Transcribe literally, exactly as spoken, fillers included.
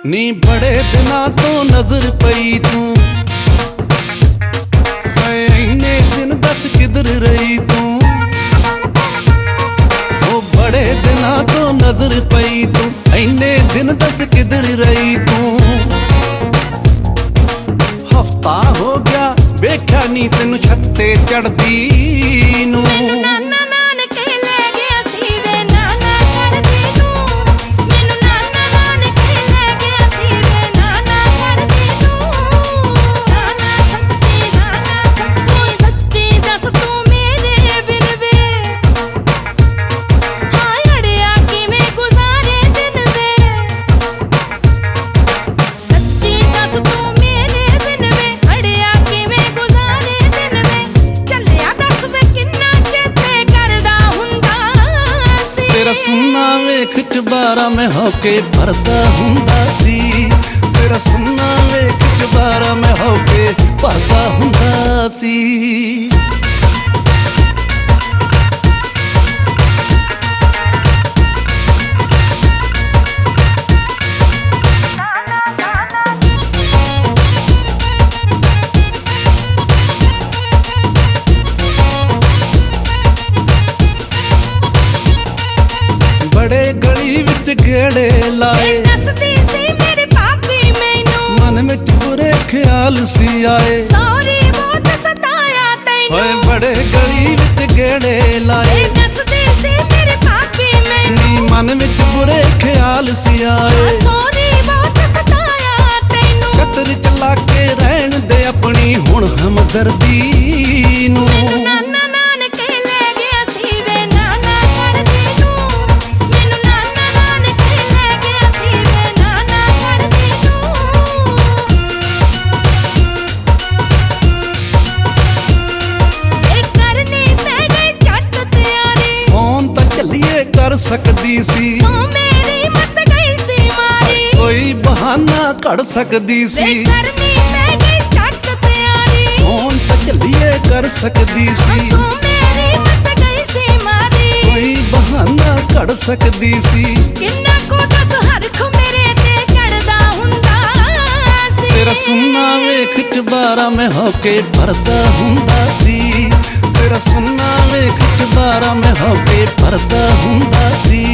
नी बड़े दिना तो नजर पई तू इन्ने दिन दस किधर रही तू ओ बड़े दिना तो नजर पई तू इन्ने दिन दस किधर रही तू हफ्ता हो गया वेख्या नी तेनू छत्ते चढ़दी नू तेरा सुन्ना वेख चबारा में होके भरदा हुंदा सी तेरा सुन्ना वेख चबारा में होके भरदा हुंदा सी बड़े गली विच गेड़े लाए दसदी सी मेरे पापी मैनू मन विच बुरे ख्याल सी आए सॉरी बहुत सताया तैनू ओए बड़े गली विच गेड़े लाए दसदी सी मेरे पापी मैनू मन विच बुरे ख्याल सी आए सॉरी बहुत सताया तैनू कतर चला के रहन दे अपनी हुण हमदर्दी नू नाना नान के ले गया सी वे नाना कर दी नू मैनू नाना नान के ले गया सी वे नाना कर दी नू ए करनी पै गई झट तैयारी फोन तो चलिए कर सकदी सी तू मेरी मत गई सी मारी कोई बहाना कढ़ सकदी सी करनी पै गई झट तैयारी फोन तो चलिए कर सकदी सी तू मेरी मत गई सी मारी कोई बहाना कढ़ सकदी सी किन्ना को दस हरख मेरे ते चढ़दा हुंदा सी तेरा सुन्ना वेख चबारा में होके भरदा हुंदा सी तेरा सुन्ना वेख चबारा में होके भरदा हुंदा सी